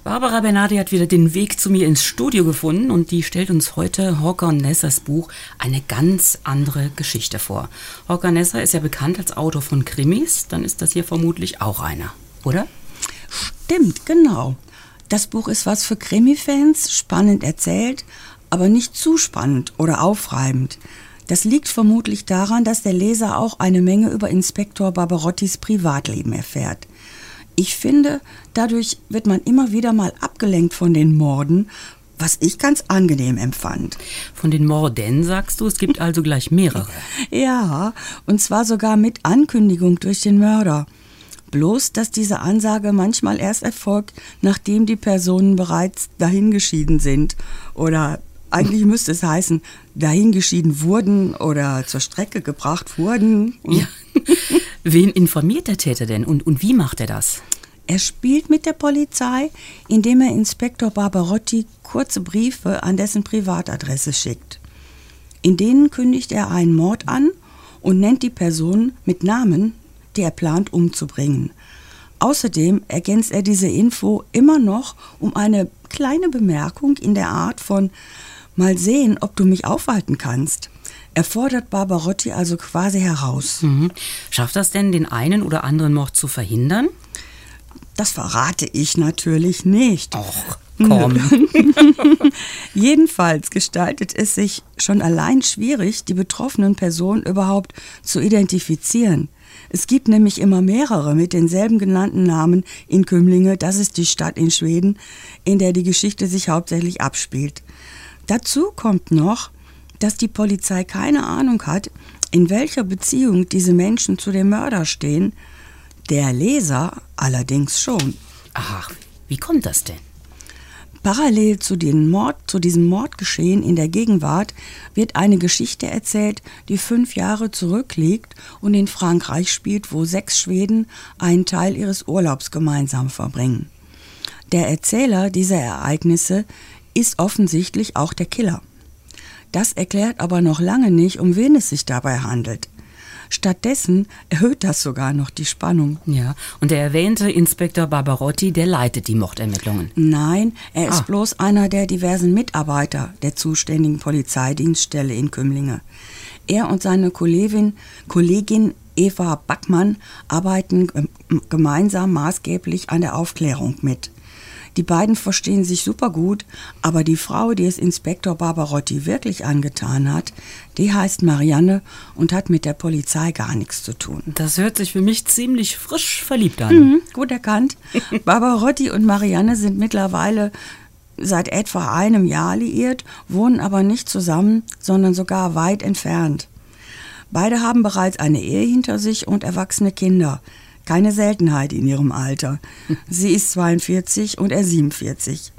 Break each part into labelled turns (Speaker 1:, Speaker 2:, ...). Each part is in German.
Speaker 1: Barbara Bernardi hat wieder den Weg zu mir ins Studio gefunden und die stellt uns heute Håkan Nessers Buch Eine ganz andere Geschichte vor. Håkan Nesser ist ja bekannt als Autor von Krimis, dann ist das hier vermutlich auch einer, oder?
Speaker 2: Stimmt, genau. Das Buch ist was für Krimi-Fans, spannend erzählt, aber nicht zu spannend oder aufreibend. Das liegt vermutlich daran, dass der Leser auch eine Menge über Inspektor Barbarottis Privatleben erfährt. Ich finde, dadurch wird man immer wieder mal abgelenkt von den Morden, was ich ganz angenehm empfand.
Speaker 1: Von den Morden sagst du, es gibt also gleich mehrere.
Speaker 2: Ja, und zwar sogar mit Ankündigung durch den Mörder. Bloß, dass diese Ansage manchmal erst erfolgt, nachdem die Personen bereits dahingeschieden sind. Oder eigentlich müsste es heißen, dahingeschieden wurden oder zur Strecke gebracht wurden.
Speaker 1: Ja. Wen informiert der Täter denn und wie macht er das?
Speaker 2: Er spielt mit der Polizei, indem er Inspektor Barbarotti kurze Briefe an dessen Privatadresse schickt. In denen kündigt er einen Mord an und nennt die Personen mit Namen, die er plant umzubringen. Außerdem ergänzt er diese Info immer noch um eine kleine Bemerkung in der Art von „Mal sehen, ob du mich aufhalten kannst“. Er fordert Barbarotti also quasi heraus.
Speaker 1: Schafft das denn, den einen oder anderen Mord zu verhindern?
Speaker 2: Das verrate ich natürlich nicht.
Speaker 1: Och, komm.
Speaker 2: Jedenfalls gestaltet es sich schon allein schwierig, die betroffenen Personen überhaupt zu identifizieren. Es gibt nämlich immer mehrere mit denselben genannten Namen in Kymlinge. Das ist die Stadt in Schweden, in der die Geschichte sich hauptsächlich abspielt. Dazu kommt noch, dass die Polizei keine Ahnung hat, in welcher Beziehung diese Menschen zu dem Mörder stehen. Der Leser allerdings schon.
Speaker 1: Ach, wie kommt das denn?
Speaker 2: Parallel zu diesem Mordgeschehen in der Gegenwart wird eine Geschichte erzählt, die 5 Jahre zurückliegt und in Frankreich spielt, wo 6 Schweden einen Teil ihres Urlaubs gemeinsam verbringen. Der Erzähler dieser Ereignisse ist offensichtlich auch der Killer. Das erklärt aber noch lange nicht, um wen es sich dabei handelt. Stattdessen erhöht das sogar noch die Spannung.
Speaker 1: Ja, und der erwähnte Inspektor Barbarotti, der leitet die Mordermittlungen.
Speaker 2: Nein, er ist bloß einer der diversen Mitarbeiter der zuständigen Polizeidienststelle in Kymlinge. Er und seine Kollegin Eva Backmann arbeiten gemeinsam maßgeblich an der Aufklärung mit. Die beiden verstehen sich super gut, aber die Frau, die es Inspektor Barbarotti wirklich angetan hat, die heißt Marianne und hat mit der Polizei gar nichts zu tun.
Speaker 1: Das hört sich für mich ziemlich frisch verliebt an.
Speaker 2: Gut erkannt. Barbarotti und Marianne sind mittlerweile seit etwa einem Jahr liiert, wohnen aber nicht zusammen, sondern sogar weit entfernt. Beide haben bereits eine Ehe hinter sich und erwachsene Kinder. Keine Seltenheit in ihrem Alter. Sie ist 42 und er 47.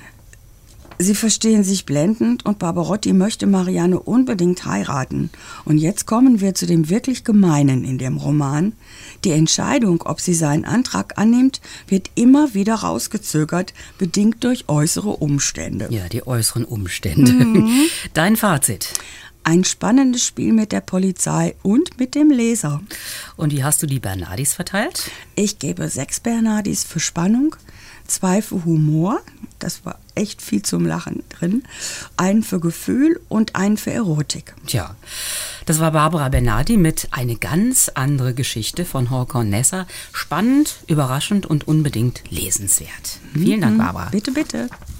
Speaker 2: Sie verstehen sich blendend und Barbarotti möchte Marianne unbedingt heiraten. Und jetzt kommen wir zu dem wirklich Gemeinen in dem Roman. Die Entscheidung, ob sie seinen Antrag annimmt, wird immer wieder rausgezögert, bedingt durch äußere Umstände.
Speaker 1: Ja, die äußeren Umstände. Dein Fazit?
Speaker 2: Ein spannendes Spiel mit der Polizei und mit dem Leser.
Speaker 1: Und wie hast du die Bernardis verteilt?
Speaker 2: Ich gebe 6 Bernardis für Spannung, 2 für Humor, das war echt viel zum Lachen drin, einen für Gefühl und einen für Erotik.
Speaker 1: Tja, das war Barbara Bernardi mit Eine ganz andere Geschichte von Håkan Nesser. Spannend, überraschend und unbedingt lesenswert. Vielen Dank, Barbara.
Speaker 2: Bitte, bitte.